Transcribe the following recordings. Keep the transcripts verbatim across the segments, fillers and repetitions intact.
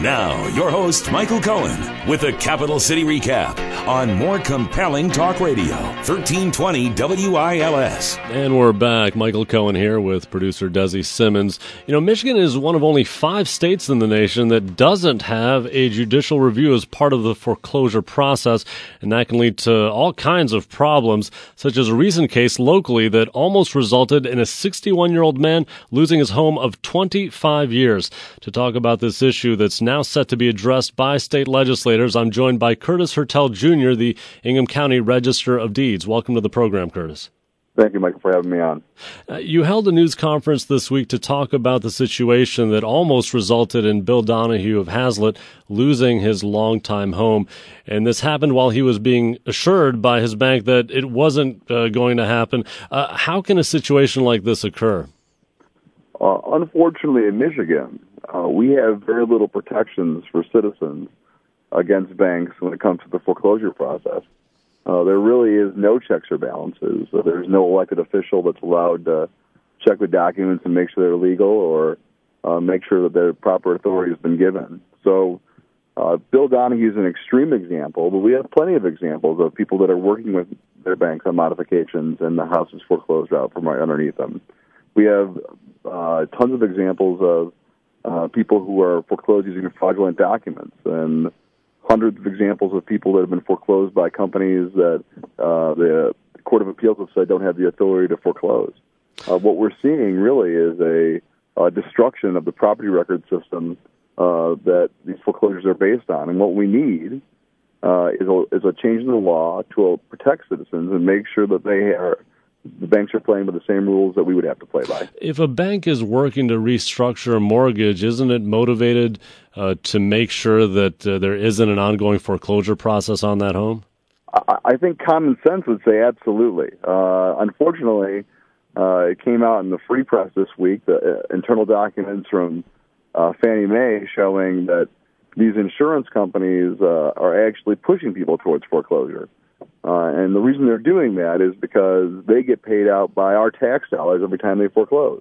Now, your host, Michael Cohen, with a Capital City recap on More Compelling Talk Radio, thirteen twenty W I L S. And we're back. Michael Cohen here with producer Desi Simmons. You know, Michigan is one of only five states in the nation that doesn't have a judicial review as part of the foreclosure process, and that can lead to all kinds of problems, such as a recent case locally that almost resulted in a sixty-one-year-old man losing his home of twenty-five years. To talk about this issue that's now set to be addressed by state legislators, I'm joined by Curtis Hertel Junior, the Ingham County Register of Deeds. Welcome to the program, Curtis. Thank you, Michael, for having me on. Uh, you held a news conference this week to talk about the situation that almost resulted in Bill Donahue of Hazlitt losing his longtime home. And this happened while he was being assured by his bank that it wasn't uh, going to happen. Uh, how can a situation like this occur? Uh, unfortunately, in Michigan, uh, we have very little protections for citizens against banks when it comes to the foreclosure process. Uh, there really is no checks or balances. So there's no elected official that's allowed to check the documents and make sure they're legal or uh, make sure that their proper authority has been given. So uh, Bill Donahue is an extreme example, but we have plenty of examples of people that are working with their banks on modifications and the house is foreclosed out from right underneath them. We have uh, tons of examples of uh, people who are foreclosed using fraudulent documents, and hundreds of examples of people that have been foreclosed by companies that uh, the Court of Appeals have said don't have the authority to foreclose. Uh, what we're seeing really is a, a destruction of the property record system uh, that these foreclosures are based on. And what we need uh, is, a, is a change in the law to uh, protect citizens and make sure that they are the banks are playing by the same rules that we would have to play by. If a bank is working to restructure a mortgage, isn't it motivated uh, to make sure that uh, there isn't an ongoing foreclosure process on that home? I, I think common sense would say absolutely. Uh, unfortunately, uh, it came out in the Free Press this week, the uh, internal documents from uh, Fannie Mae showing that these insurance companies uh, are actually pushing people towards foreclosure. Uh, and the reason they're doing that is because they get paid out by our tax dollars every time they foreclose.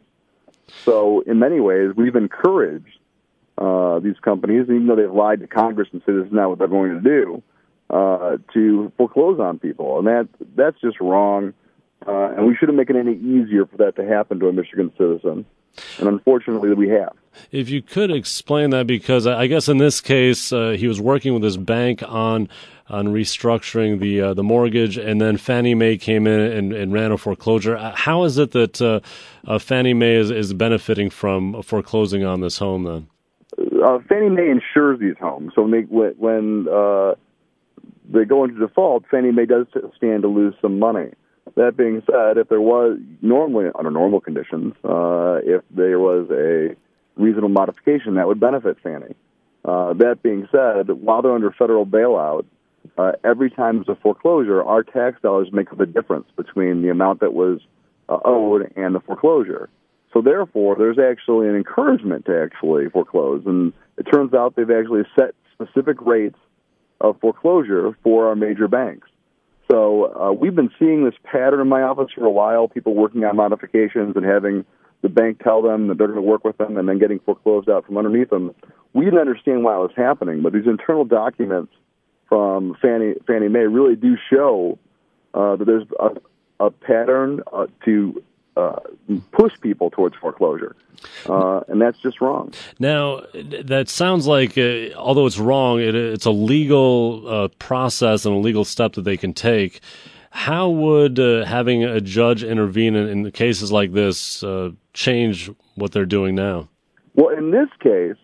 So in many ways, we've encouraged uh, these companies, even though they've lied to Congress and said this is not what they're going to do, uh, to foreclose on people. And that that's just wrong. Uh, and we shouldn't make it any easier for that to happen to a Michigan citizen. And unfortunately, we have. If you could explain that, because I guess in this case, uh, he was working with his bank on on restructuring the uh, the mortgage, and then Fannie Mae came in and, and ran a foreclosure. How is it that uh, uh, Fannie Mae is, is benefiting from foreclosing on this home then? Uh, Fannie Mae insures these homes. So when, they, when uh, they go into default, Fannie Mae does stand to lose some money. That being said, if there was, normally under normal conditions, uh, if there was a reasonable modification, that would benefit Fannie. Uh, that being said, while they're under federal bailout, uh, every time there's a foreclosure, our tax dollars make up the difference between the amount that was uh, owed and the foreclosure. So therefore, there's actually an encouragement to actually foreclose. And it turns out they've actually set specific rates of foreclosure for our major banks. So uh, we've been seeing this pattern in my office for a while, people working on modifications and having the bank tell them that they're going to work with them and then getting foreclosed out from underneath them. We didn't understand why it was happening, but these internal documents from Fannie, Fannie Mae really do show uh, that there's a, a pattern uh, to uh, push people towards foreclosure, uh, and that's just wrong. Now, that sounds like, uh, although it's wrong, it, it's a legal uh, process and a legal step that they can take. How would uh, having a judge intervene in, in cases like this uh, change what they're doing now? Well, in this case,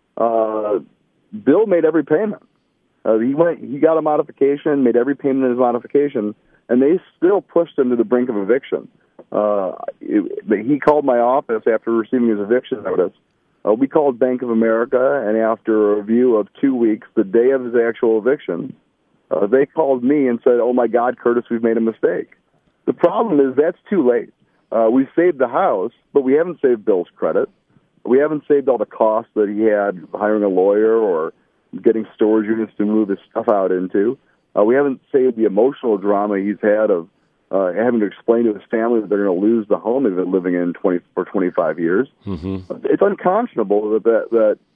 uh, Bill made every payment. Uh, he went, he got a modification, made every payment in his modification, and they still pushed him to the brink of eviction. Uh, it, he called my office after receiving his eviction notice. Uh, we called Bank of America, and after a review of two weeks, the day of his actual eviction, uh, they called me and said, "Oh my God, Curtis, we've made a mistake." The problem is that's too late. Uh, we saved the house, but we haven't saved Bill's credit. We haven't saved all the costs that he had hiring a lawyer or getting storage units to move his stuff out into. Uh, we haven't saved the emotional drama he's had of uh, having to explain to his family that they're going to lose the home they've been living in twenty for twenty-five years. Mm-hmm. It's unconscionable that, that that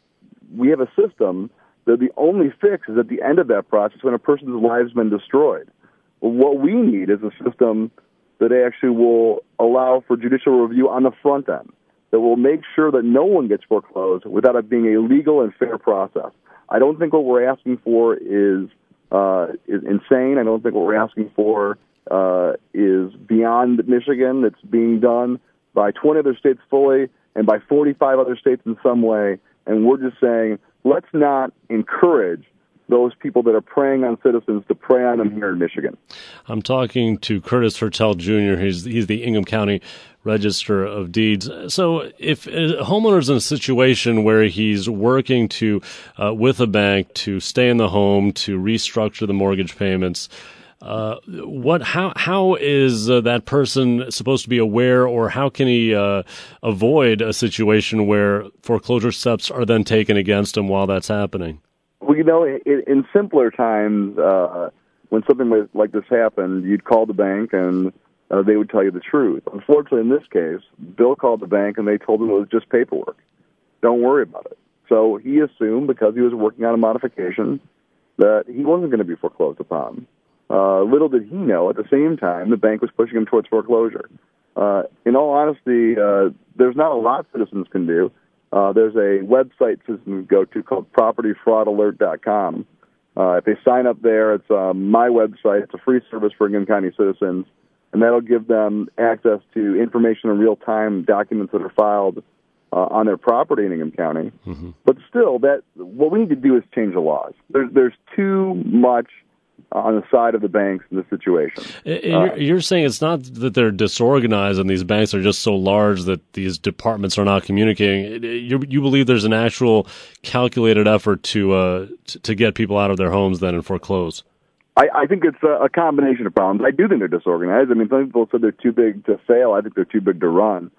we have a system that the only fix is at the end of that process when a person's life's been destroyed. Well, what we need is a system that actually will allow for judicial review on the front end, that will make sure that no one gets foreclosed without it being a legal and fair process. I don't think what we're asking for is uh, is insane. I don't think what we're asking for uh, is beyond Michigan. It's being done by twenty other states fully and by forty-five other states in some way. And we're just saying, let's not encourage those people that are preying on citizens to prey on them here in Michigan. I'm talking to Curtis Hertel Junior He's, he's the Ingham County Register of Deeds. So if a homeowner's in a situation where he's working to uh, with a bank to stay in the home, to restructure the mortgage payments, uh, what how how is uh, that person supposed to be aware, or how can he uh, avoid a situation where foreclosure steps are then taken against him while that's happening? Well, you know, in, in simpler times, uh, when something like this happened, you'd call the bank and uh, they would tell you the truth. Unfortunately, in this case, Bill called the bank and they told him it was just paperwork. Don't worry about it. So he assumed, because he was working on a modification, that he wasn't going to be foreclosed upon. Uh, little did he know, at the same time, the bank was pushing him towards foreclosure. Uh, in all honesty, uh, there's not a lot citizens can do. Uh, there's a website citizens go to called property fraud alert dot com. Uh, if they sign up there, it's uh, my website. It's a free service for Ingham County citizens, and that'll give them access to information in real time, documents that are filed uh, on their property in Ingham County. Mm-hmm. But still, that what we need to do is change the laws. There's there's too much on the side of the banks in this situation. You're, you're saying it's not that they're disorganized and these banks are just so large that these departments are not communicating. You, you believe there's an actual calculated effort to uh, to get people out of their homes then and foreclose? I, I think it's a, a combination of problems. I do think they're disorganized. I mean, some people said they're too big to fail. I think they're too big to run.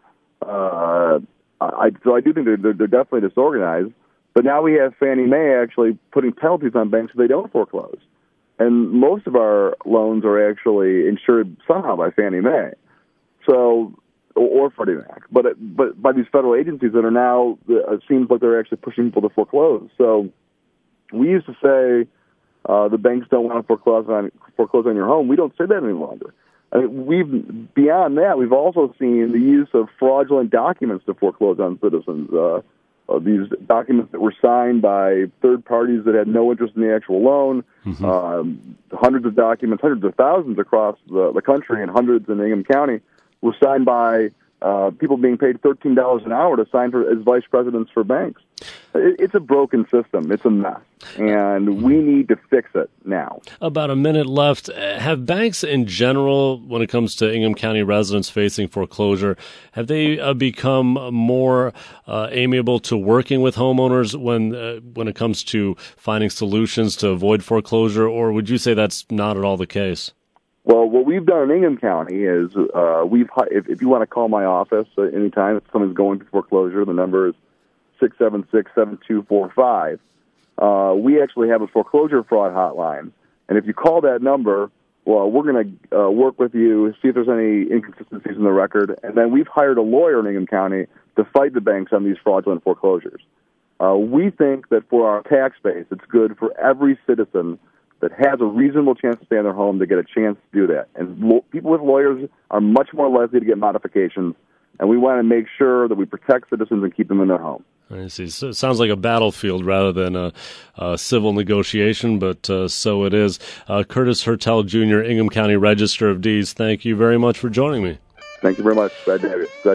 Uh, I, so I do think they're, they're, they're definitely disorganized. But now we have Fannie Mae actually putting penalties on banks so they don't foreclose. And most of our loans are actually insured somehow by Fannie Mae, so or, or Freddie Mac, but it, but by these federal agencies that are now, it seems like they're actually pushing people to foreclose. So we used to say uh, the banks don't want to foreclose on foreclose on your home. We don't say that any longer. I mean, we've beyond that, we've also seen the use of fraudulent documents to foreclose on citizens. Uh, Uh, these documents that were signed by third parties that had no interest in the actual loan, mm-hmm. um, hundreds of documents, hundreds of thousands across the, the country and hundreds in Ingham County were signed by uh, people being paid thirteen dollars an hour to sign for, as vice presidents for banks. It, it's a broken system. It's a mess, and we need to fix it now. About a minute left. Have banks in general, when it comes to Ingham County residents facing foreclosure, have they uh, become more uh, amiable to working with homeowners when uh, when it comes to finding solutions to avoid foreclosure, or would you say that's not at all the case? Well, what we've done in Ingham County is uh, we've if, if you want to call my office uh, anytime if someone's going to foreclosure, the number is six seven six, seven two four five. Uh, we actually have a foreclosure fraud hotline, and if you call that number, well, we're going to uh, work with you, see if there's any inconsistencies in the record, and then we've hired a lawyer in Ingham County to fight the banks on these fraudulent foreclosures. Uh, we think that for our tax base, it's good for every citizen that has a reasonable chance to stay in their home to get a chance to do that. And lo- people with lawyers are much more likely to get modifications, and we want to make sure that we protect citizens and keep them in their home. I see. So it sounds like a battlefield rather than a, a civil negotiation, but uh, so it is. Uh, Curtis Hertel Junior, Ingham County Register of Deeds, thank you very much for joining me. Thank you very much. Glad to have you. Glad